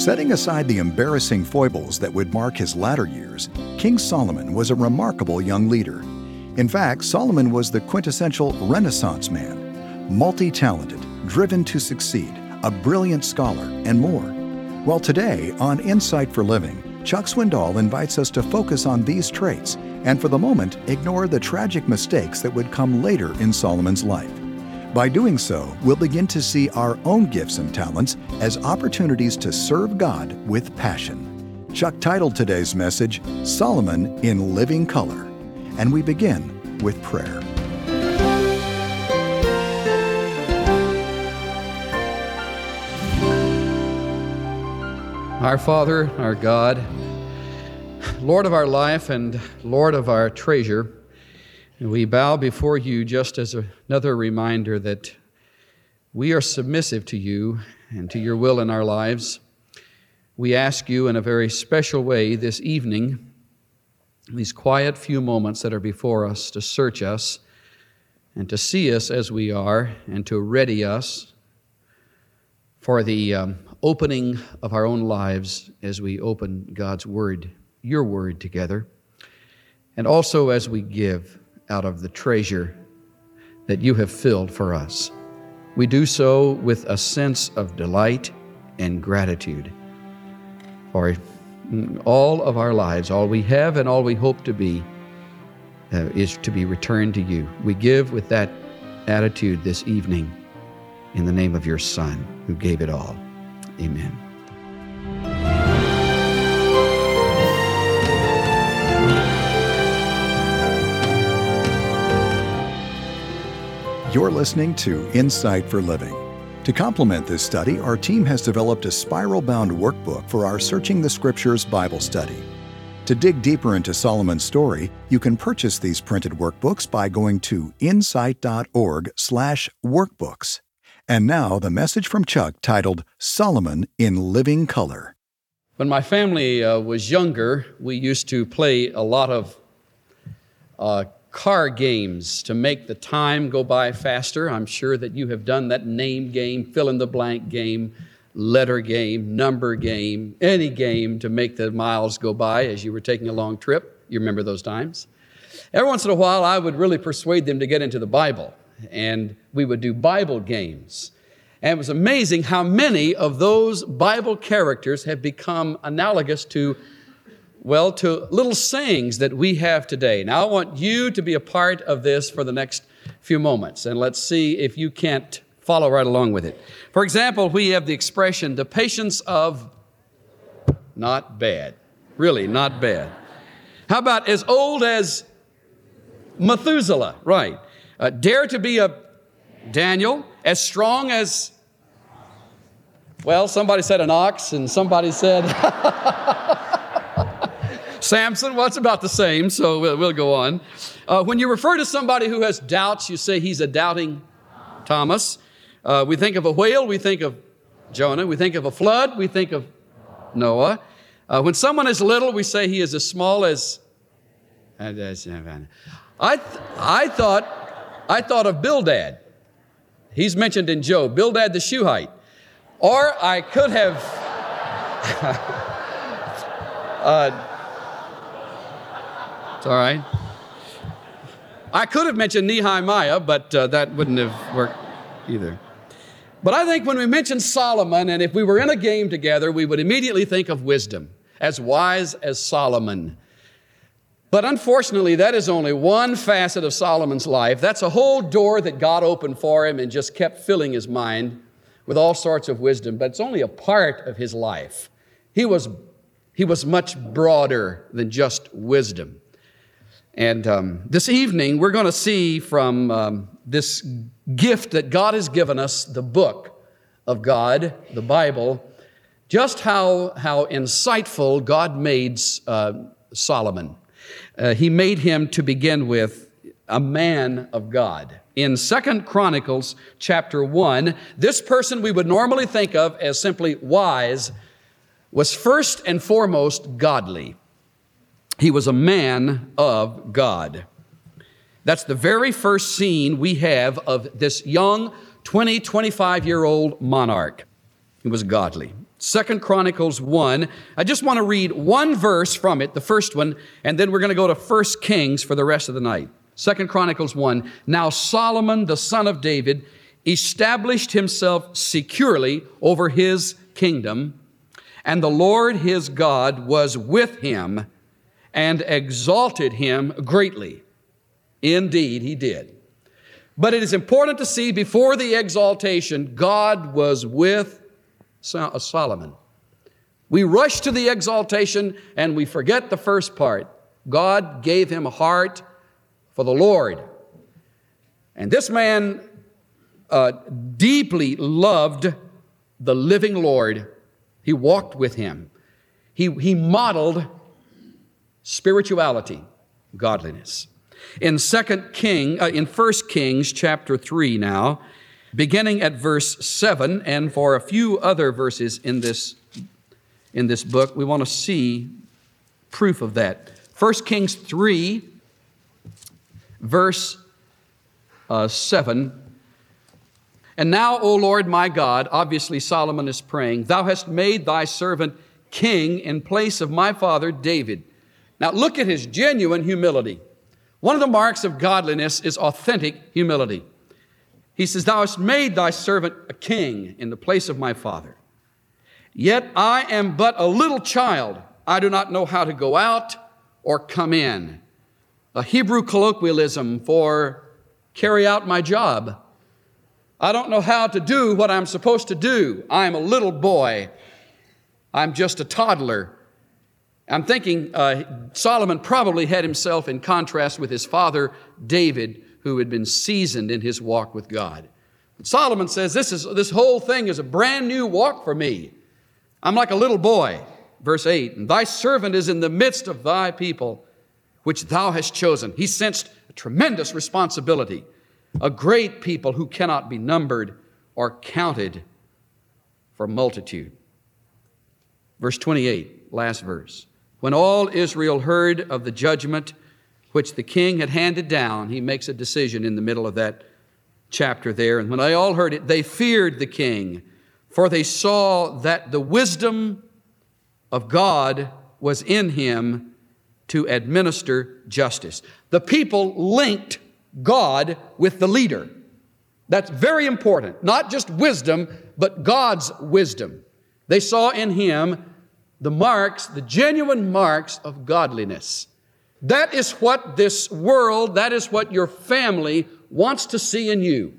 Setting aside the embarrassing foibles that would mark his latter years, King Solomon was a remarkable young leader. In fact, Solomon was the quintessential Renaissance man, multi-talented, driven to succeed, a brilliant scholar, and more. Well, today on Insight for Living, Chuck Swindoll invites us to focus on these traits and for the moment ignore the tragic mistakes that would come later in Solomon's life. By doing so, we'll begin to see our own gifts and talents as opportunities to serve God with passion. Chuck titled today's message, Solomon in Living Color, and we begin with prayer. Our Father, our God, Lord of our life and Lord of our treasure, we bow before you just as another reminder that we are submissive to you and to your will in our lives. We ask you in a very special way this evening, these quiet few moments that are before us, to search us and to see us as we are and to ready us for the opening of our own lives as we open God's Word, your Word together, and also as we give out of the treasure that you have filled for us. We do so with a sense of delight and gratitude for all of our lives. All we have and all we hope to be is to be returned to you. We give with that attitude this evening in the name of your Son who gave it all. Amen. You're listening to Insight for Living. To complement this study, our team has developed a spiral-bound workbook for our Searching the Scriptures Bible study. To dig deeper into Solomon's story, you can purchase these printed workbooks by going to insight.org/workbooks. And now, the message from Chuck titled, Solomon in Living Color. When my family was younger, we used to play a lot of car games to make the time go by faster. I'm sure that you have done that name game, fill-in-the-blank game, letter game, number game, any game to make the miles go by as you were taking a long trip. You remember those times? Every once in a while, I would really persuade them to get into the Bible, and we would do Bible games. And it was amazing how many of those Bible characters have become analogous to little sayings that we have today. Now, I want you to be a part of this for the next few moments, and let's see if you can't follow right along with it. For example, we have the expression, the patience of not bad. Really, not bad. How about as old as Methuselah? Right. Dare to be a Daniel, as strong as, somebody said an ox, and somebody said Samson. Well, it's about the same, so we'll go on. When you refer to somebody who has doubts, you say he's a doubting Thomas. We think of a whale, we think of Jonah. We think of a flood, we think of Noah. When someone is little, we say he is as small as... I thought of Bildad. He's mentioned in Job, Bildad the Shuhite. Or I could have... It's all right. I could have mentioned Nehemiah, but that wouldn't have worked either. But I think when we mention Solomon, and if we were in a game together, we would immediately think of wisdom, as wise as Solomon. But unfortunately, that is only one facet of Solomon's life. That's a whole door that God opened for him and just kept filling his mind with all sorts of wisdom. But it's only a part of his life. He was much broader than just wisdom. And this evening, we're going to see from this gift that God has given us, the book of God, the Bible, just how insightful God made Solomon. He made him, to begin with, a man of God. In 2 Chronicles chapter 1, this person we would normally think of as simply wise was first and foremost godly. He was a man of God. That's the very first scene we have of this young 25-year-old monarch. He was godly. 2 Chronicles 1. I just want to read one verse from it, the first one, and then we're going to go to 1 Kings for the rest of the night. 2 Chronicles 1. Now Solomon, the son of David, established himself securely over his kingdom, and the Lord his God was with him and exalted him greatly. Indeed, he did. But it is important to see before the exaltation, God was with Solomon. We rush to the exaltation and we forget the first part. God gave him a heart for the Lord. And this man deeply loved the living Lord. He walked with him. He modeled spirituality, godliness. In 1 Kings chapter 3 now, beginning at verse 7, and for a few other verses in this book, we want to see proof of that. 1 Kings 3, verse 7. And now, O Lord my God, obviously Solomon is praying, thou hast made thy servant king in place of my father David. Now look at his genuine humility. One of the marks of godliness is authentic humility. He says, thou hast made thy servant a king in the place of my father. Yet I am but a little child. I do not know how to go out or come in. A Hebrew colloquialism for carry out my job. I don't know how to do what I'm supposed to do. I'm a little boy. I'm just a toddler. I'm thinking Solomon probably had himself in contrast with his father David, who had been seasoned in his walk with God. But Solomon says, this whole thing is a brand new walk for me. I'm like a little boy. Verse 8, and thy servant is in the midst of thy people, which thou hast chosen. He sensed a tremendous responsibility, a great people who cannot be numbered or counted for multitude. Verse 28, last verse. When all Israel heard of the judgment which the king had handed down, he makes a decision in the middle of that chapter there. And when they all heard it, they feared the king, for they saw that the wisdom of God was in him to administer justice. The people linked God with the leader. That's very important. Not just wisdom, but God's wisdom. They saw in him the marks, the genuine marks of godliness. That is what this world, that is what your family wants to see in you.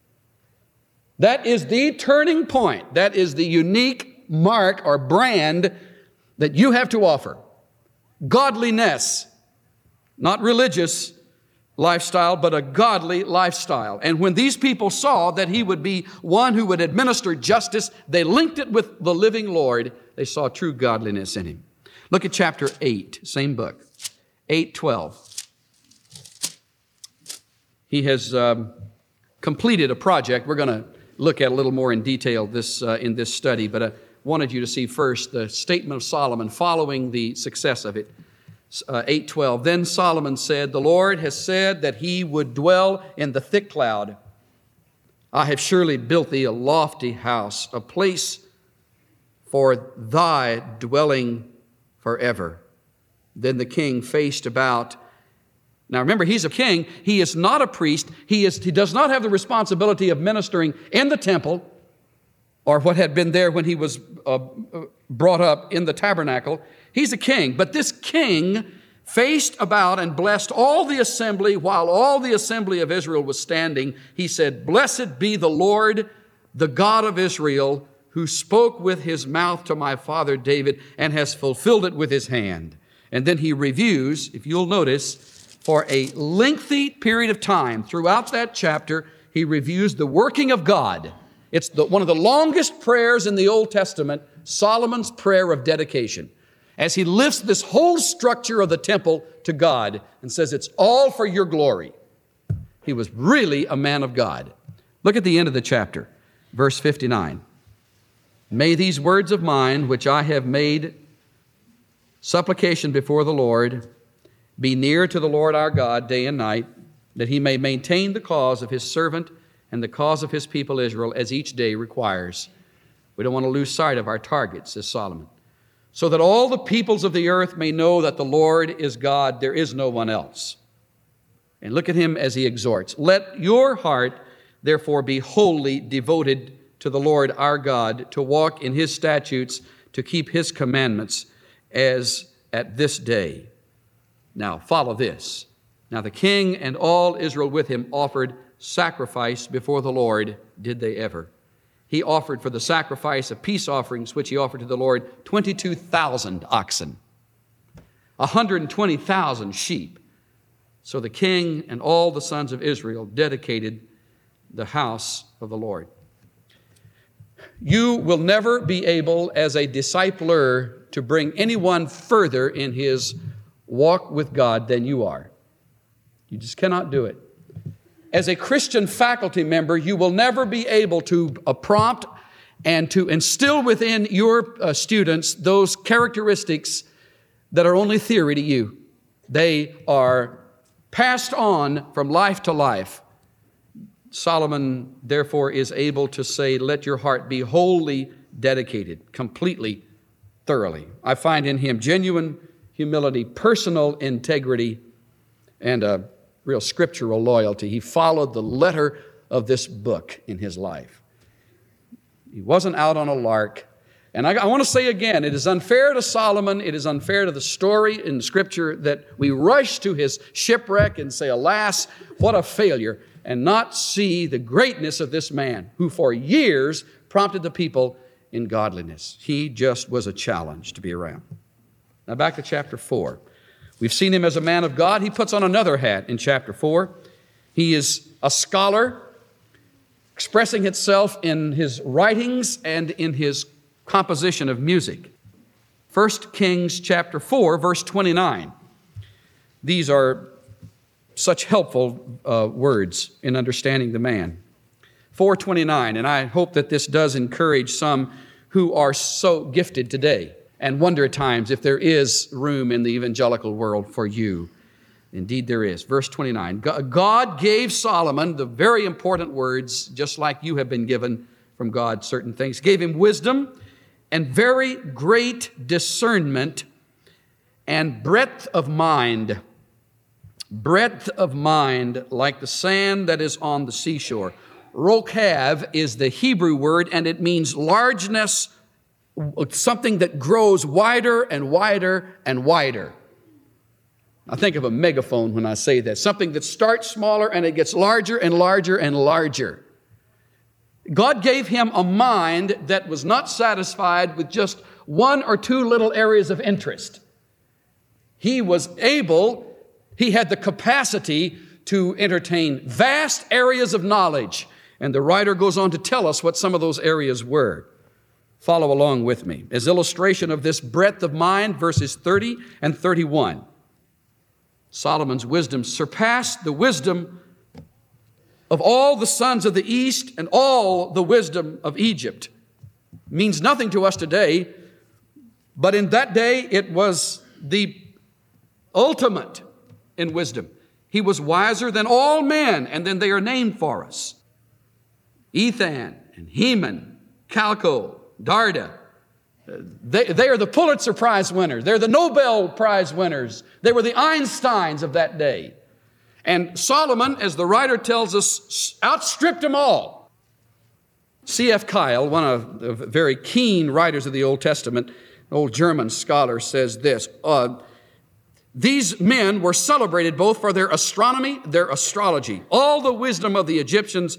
That is the turning point. That is the unique mark or brand that you have to offer. Godliness, not religious lifestyle, but a godly lifestyle. And when these people saw that he would be one who would administer justice, they linked it with the living Lord. They saw true godliness in him. Look at chapter 8, same book, 8:12. He has completed a project. We're going to look at a little more in detail in this study, but I wanted you to see first the statement of Solomon following the success of it. 8:12. Then Solomon said, the Lord has said that he would dwell in the thick cloud. I have surely built thee a lofty house, a place for thy dwelling forever. Then the king faced about. Now remember, he's a king. He is not a priest. He does not have the responsibility of ministering in the temple or what had been there when he was brought up in the tabernacle. He's a king. But this king faced about and blessed all the assembly while all the assembly of Israel was standing. He said, blessed be the Lord, the God of Israel, who spoke with his mouth to my father David and has fulfilled it with his hand. And then he reviews, if you'll notice, for a lengthy period of time throughout that chapter, he reviews the working of God. It's one of the longest prayers in the Old Testament, Solomon's prayer of dedication, as he lifts this whole structure of the temple to God and says, it's all for your glory. He was really a man of God. Look at the end of the chapter, verse 59. May these words of mine, which I have made supplication before the Lord, be near to the Lord our God day and night, that he may maintain the cause of his servant and the cause of his people Israel as each day requires. We don't want to lose sight of our target, says Solomon. So that all the peoples of the earth may know that the Lord is God, there is no one else. And look at him as he exhorts. Let your heart, therefore, be wholly devoted to the Lord our God, to walk in his statutes, to keep his commandments, as at this day. Now, follow this. Now, the king and all Israel with him offered sacrifice before the Lord, did they ever. He offered for the sacrifice of peace offerings, which he offered to the Lord, 22,000 oxen, 120,000 sheep. So the king and all the sons of Israel dedicated the house of the Lord. You will never be able, as a discipler, to bring anyone further in his walk with God than you are. You just cannot do it. As a Christian faculty member, you will never be able to prompt and to instill within your students those characteristics that are only theory to you. They are passed on from life to life. Solomon, therefore, is able to say, let your heart be wholly dedicated, completely, thoroughly. I find in him genuine humility, personal integrity, and a real scriptural loyalty. He followed the letter of this book in his life. He wasn't out on a lark. And I want to say again, it is unfair to Solomon, it is unfair to the story in Scripture that we rush to his shipwreck and say, alas, what a failure, and not see the greatness of this man who for years prompted the people in godliness. He just was a challenge to be around. Now back to chapter 4. We've seen him as a man of God. He puts on another hat in chapter 4. He is a scholar, expressing itself in his writings and in his composition of music. 1 Kings chapter 4, verse 29. These are such helpful words in understanding the man. 4:29, and I hope that this does encourage some who are so gifted today and wonder at times if there is room in the evangelical world for you. Indeed there is. Verse 29, God gave Solomon the very important words, just like you have been given from God certain things. Gave him wisdom and very great discernment and breadth of mind. Breadth of mind like the sand that is on the seashore. Rokav is the Hebrew word, and it means largeness, something that grows wider and wider and wider. I think of a megaphone when I say that. Something that starts smaller and it gets larger and larger and larger. God gave him a mind that was not satisfied with just one or two little areas of interest. He had the capacity to entertain vast areas of knowledge. And the writer goes on to tell us what some of those areas were. Follow along with me. As illustration of this breadth of mind, verses 30 and 31. Solomon's wisdom surpassed the wisdom of all the sons of the east and all the wisdom of Egypt. Means nothing to us today, but in that day it was the ultimate in wisdom. He was wiser than all men, and then they are named for us. Ethan and Heman, Calco, Darda. They are the Pulitzer Prize winners. They're the Nobel Prize winners. They were the Einsteins of that day. And Solomon, as the writer tells us, outstripped them all. C.F. Keil, one of the very keen writers of the Old Testament, an old German scholar, says this. These men were celebrated both for their astronomy, their astrology. All the wisdom of the Egyptians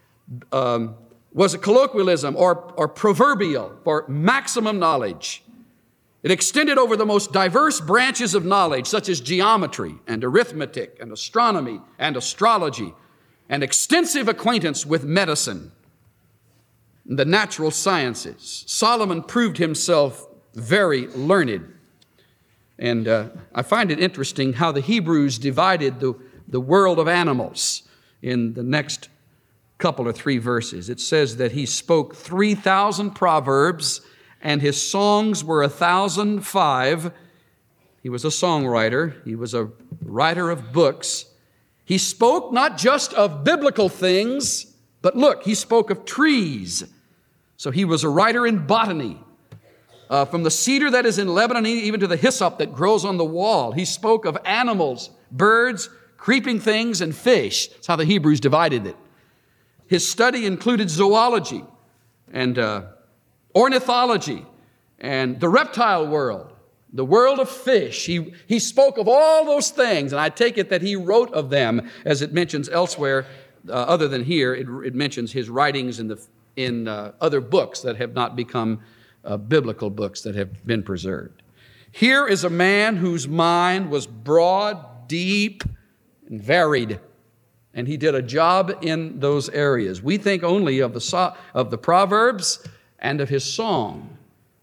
was a colloquialism or proverbial for maximum knowledge. It extended over the most diverse branches of knowledge, such as geometry and arithmetic and astronomy and astrology, and extensive acquaintance with medicine and the natural sciences. Solomon proved himself very learned. And I find it interesting how the Hebrews divided the world of animals in the next couple or three verses. It says that he spoke 3,000 proverbs, and his songs were 1,005. He was a songwriter. He was a writer of books. He spoke not just of biblical things, but look, he spoke of trees. So he was a writer in botany. From the cedar that is in Lebanon, even to the hyssop that grows on the wall. He spoke of animals, birds, creeping things, and fish. That's how the Hebrews divided it. His study included zoology and ornithology and the reptile world, the world of fish. He spoke of all those things, and I take it that he wrote of them, as it mentions elsewhere, other than here. It mentions his writings in other books that have not become biblical books that have been preserved. Here is a man whose mind was broad, deep, and varied, and he did a job in those areas. We think only of the Proverbs and of his song,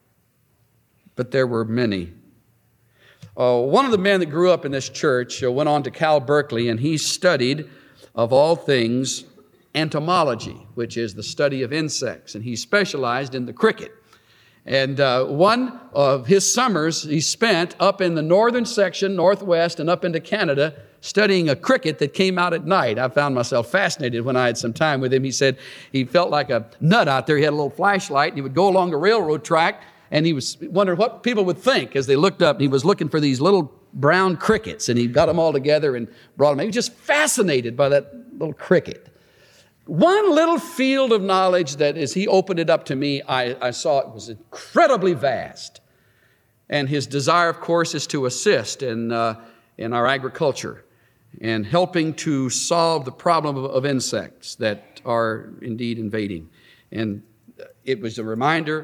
but there were many. One of the men that grew up in this church went on to Cal Berkeley, and he studied, of all things, entomology, which is the study of insects, and he specialized in the cricket. And one of his summers he spent up in the northern section, northwest, and up into Canada, studying a cricket that came out at night. I found myself fascinated when I had some time with him. He said he felt like a nut out there. He had a little flashlight, and he would go along a railroad track, and he was wondering what people would think as they looked up. And he was looking for these little brown crickets, and he got them all together and brought them. He was just fascinated by that little cricket. One little field of knowledge that, as he opened it up to me, I saw it was incredibly vast. And his desire, of course, is to assist in our agriculture and helping to solve the problem of insects that are indeed invading. And it was a reminder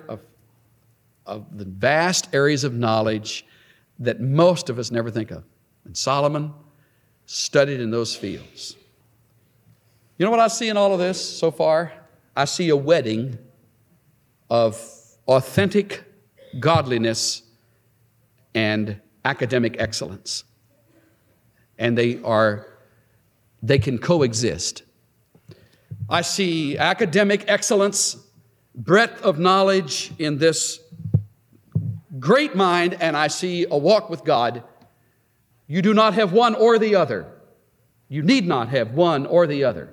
of the vast areas of knowledge that most of us never think of. And Solomon studied in those fields. You know what I see in all of this so far? I see a wedding of authentic godliness and academic excellence. And they can coexist. I see academic excellence, breadth of knowledge in this great mind, and I see a walk with God. You do not have one or the other. You need not have one or the other.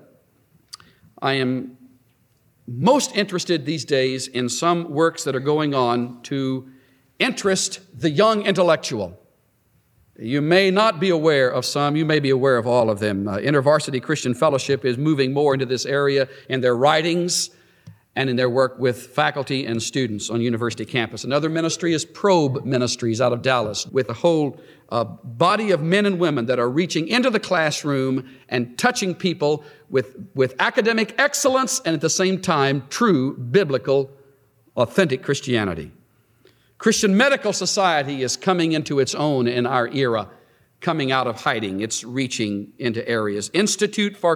I am most interested these days in some works that are going on to interest the young intellectual. You may not be aware of some, you may be aware of all of them. InterVarsity Christian Fellowship is moving more into this area in their writings and in their work with faculty and students on university campus. Another ministry is Probe Ministries out of Dallas, with a whole body of men and women that are reaching into the classroom and touching people with academic excellence and at the same time true biblical, authentic Christianity. Christian Medical Society is coming into its own in our era, coming out of hiding. It's reaching into areas. Institute for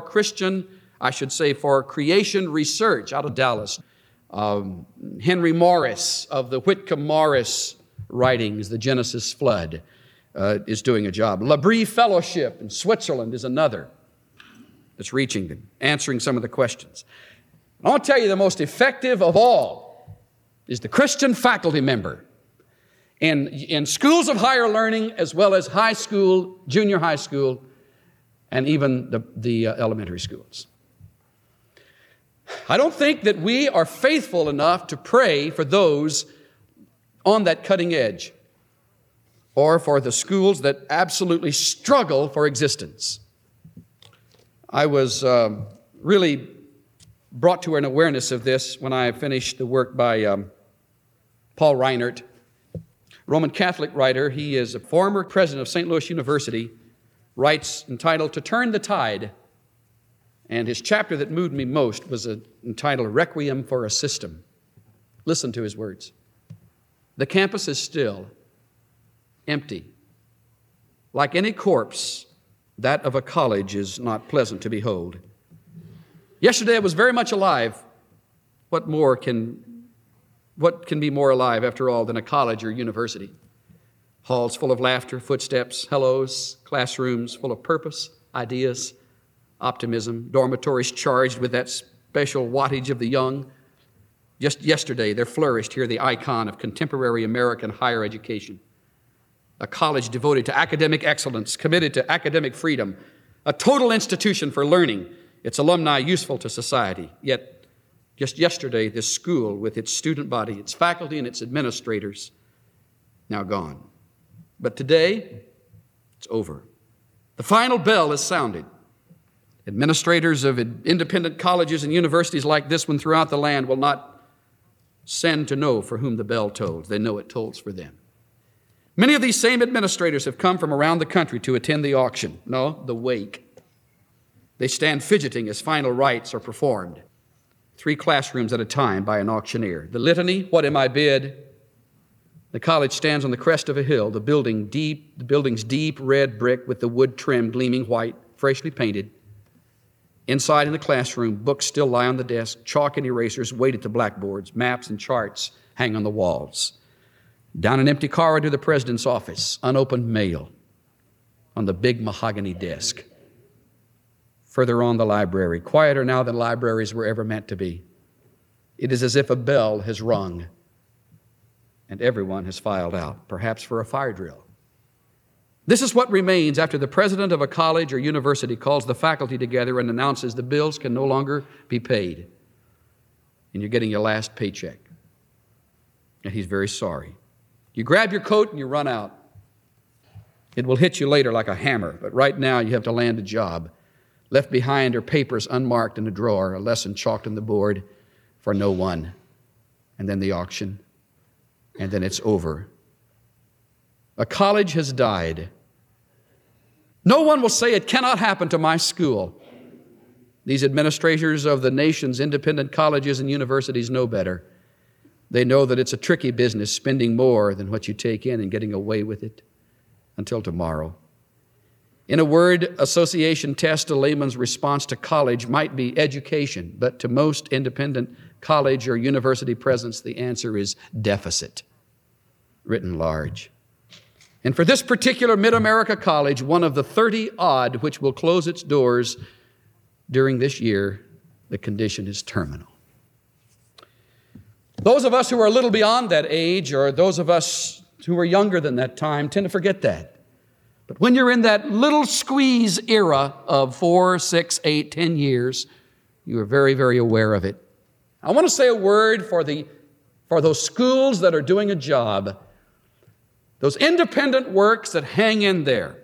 Creation Research out of Dallas. Henry Morris of the Whitcomb Morris writings, The Genesis Flood, is doing a job. L'Abri Fellowship in Switzerland is another that's reaching them, answering some of the questions. I want to tell you the most effective of all is the Christian faculty member in schools of higher learning as well as high school, junior high school, and even the elementary schools. I don't think that we are faithful enough to pray for those on that cutting edge or for the schools that absolutely struggle for existence. I was really brought to an awareness of this when I finished the work by Paul Reinert, Roman Catholic writer. He is a former president of St. Louis University, writes entitled To Turn the Tide. And his chapter that moved me most was entitled Requiem for a System. Listen to his words. The campus is still, empty. Like any corpse, that of a college is not pleasant to behold. Yesterday it was very much alive. What can be more alive, after all, than a college or university? Halls full of laughter, footsteps, hellos, classrooms full of purpose, ideas, optimism, dormitories charged with that special wattage of the young. Just yesterday, there flourished here the icon of contemporary American higher education. A college devoted to academic excellence, committed to academic freedom, a total institution for learning, its alumni useful to society. Yet Just yesterday, this school with its student body, its faculty, and its administrators, now gone. But today, it's over. The final bell is sounded. Administrators of independent colleges and universities like this one throughout the land will not send to know for whom the bell tolls. They know it tolls for them. Many of these same administrators have come from around the country to attend the auction. No, the wake. They stand fidgeting as final rites are performed. 3 classrooms at a time by an auctioneer. The litany, what am I bid? The college stands on the crest of a hill, the building's deep red brick with the wood trim gleaming white, freshly painted. Inside in the classroom, books still lie on the desk, chalk and erasers wait at the blackboards, maps and charts hang on the walls. Down an empty corridor, the president's office, unopened mail on the big mahogany desk. Further on, the library, quieter now than libraries were ever meant to be. It is as if a bell has rung and everyone has filed out, perhaps for a fire drill. This is what remains after the president of a college or university calls the faculty together and announces the bills can no longer be paid, and you're getting your last paycheck. And he's very sorry. You grab your coat and you run out. It will hit you later like a hammer, but right now you have to land a job. Left behind are papers unmarked in a drawer, a lesson chalked on the board for no one. And then the auction. And then it's over. A college has died. No one will say it cannot happen to my school. These administrators of the nation's independent colleges and universities know better. They know that it's a tricky business, spending more than what you take in and getting away with it until tomorrow. In a word association test, a layman's response to college might be education, but to most independent college or university presidents, the answer is deficit, written large. And for this particular Mid-America college, one of the 30-odd which will close its doors during this year, the condition is terminal. Those of us who are a little beyond that age, or those of us who are younger than that time, tend to forget that. But when you're in that little squeeze era of 4, 6, 8, 10 years, you are very, very aware of it. I want to say a word for those schools that are doing a job, those independent works that hang in there,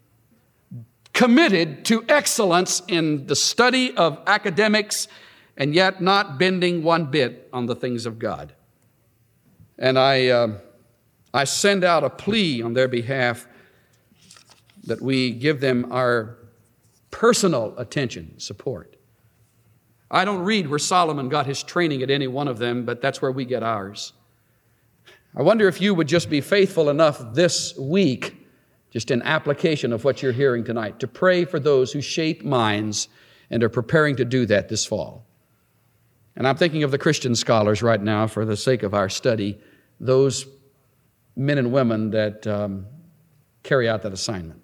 committed to excellence in the study of academics and yet not bending one bit on the things of God. And I send out a plea on their behalf that we give them our personal attention, support. I don't read where Solomon got his training at any one of them, but that's where we get ours. I wonder if you would just be faithful enough this week, just in application of what you're hearing tonight, to pray for those who shape minds and are preparing to do that this fall. And I'm thinking of the Christian scholars right now for the sake of our study, those men and women that carry out that assignment.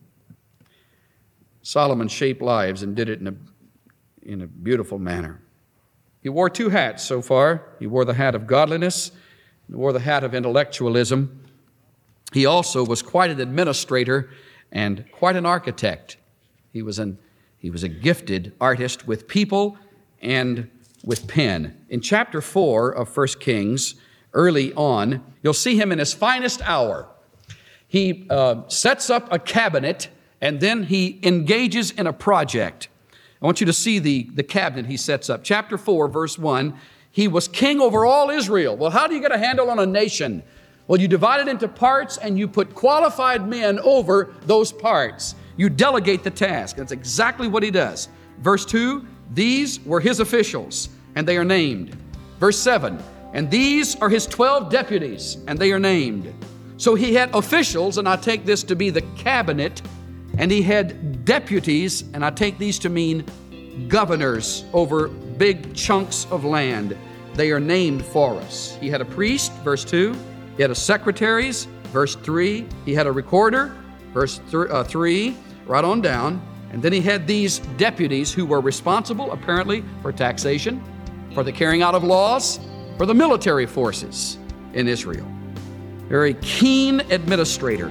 Solomon shaped lives and did it in a beautiful manner. He wore 2 hats so far. He wore the hat of godliness and wore the hat of intellectualism. He also was quite an administrator and quite an architect. He was a gifted artist with people and with pen. In chapter 4 of 1 Kings, early on, you'll see him in his finest hour. He sets up a cabinet, and then he engages in a project. I want you to see the cabinet he sets up. Chapter 4, verse 1, he was king over all Israel. Well, how do you get a handle on a nation? Well, you divide it into parts, and you put qualified men over those parts. You delegate the task. That's exactly what he does. Verse 2, these were his officials, and they are named. Verse 7, and these are his 12 deputies, and they are named. So he had officials, and I take this to be the cabinet, and he had deputies, and I take these to mean governors over big chunks of land. They are named for us. He had a priest, verse 2. He had a secretaries, verse 3. He had a recorder, verse 3, right on down. And then he had these deputies who were responsible, apparently, for taxation, for the carrying out of laws, for the military forces in Israel. Very keen administrator.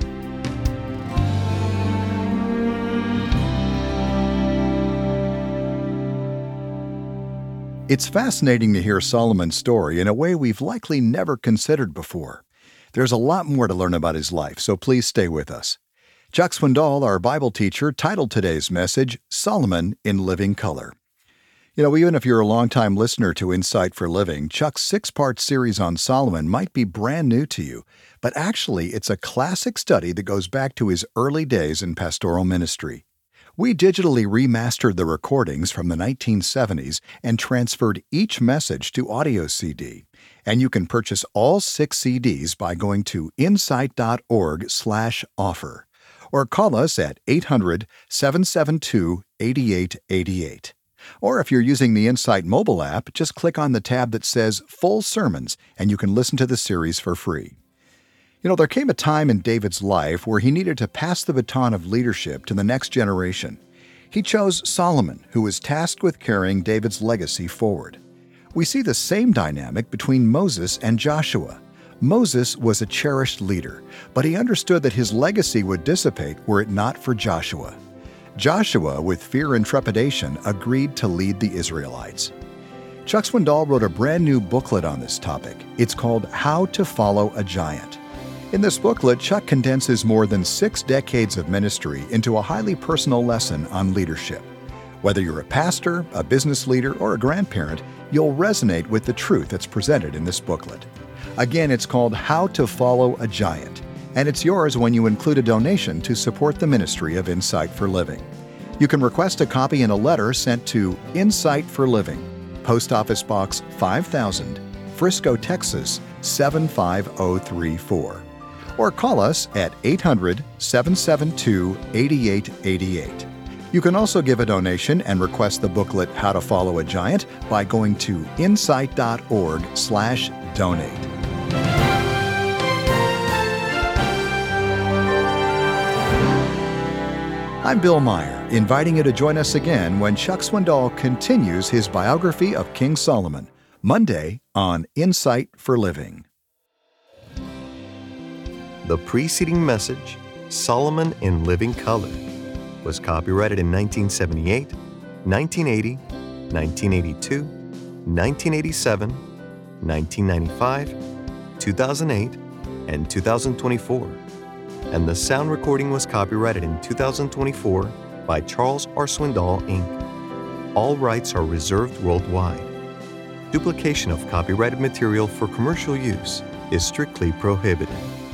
It's fascinating to hear Solomon's story in a way we've likely never considered before. There's a lot more to learn about his life, so please stay with us. Chuck Swindoll, our Bible teacher, titled today's message, Solomon in Living Color. Even if you're a longtime listener to Insight for Living, Chuck's 6-part series on Solomon might be brand new to you, but actually it's a classic study that goes back to his early days in pastoral ministry. We digitally remastered the recordings from the 1970s and transferred each message to audio CD. And you can purchase all 6 CDs by going to insight.org/offer or call us at 800-772-8888. Or if you're using the Insight mobile app, just click on the tab that says Full Sermons and you can listen to the series for free. There came a time in David's life where he needed to pass the baton of leadership to the next generation. He chose Solomon, who was tasked with carrying David's legacy forward. We see the same dynamic between Moses and Joshua. Moses was a cherished leader, but he understood that his legacy would dissipate were it not for Joshua. Joshua, with fear and trepidation, agreed to lead the Israelites. Chuck Swindoll wrote a brand new booklet on this topic. It's called How to Follow a Giant. In this booklet, Chuck condenses more than 6 decades of ministry into a highly personal lesson on leadership. Whether you're a pastor, a business leader, or a grandparent, you'll resonate with the truth that's presented in this booklet. Again, it's called How to Follow a Giant, and it's yours when you include a donation to support the ministry of Insight for Living. You can request a copy in a letter sent to Insight for Living, Post Office Box 5000, Frisco, Texas 75034. Or call us at 800-772-8888. You can also give a donation and request the booklet How to Follow a Giant by going to insight.org/donate. I'm Bill Meyer, inviting you to join us again when Chuck Swindoll continues his biography of King Solomon, Monday on Insight for Living. The preceding message, Solomon in Living Color, was copyrighted in 1978, 1980, 1982, 1987, 1995, 2008, and 2024. And the sound recording was copyrighted in 2024 by Charles R. Swindoll, Inc. All rights are reserved worldwide. Duplication of copyrighted material for commercial use is strictly prohibited.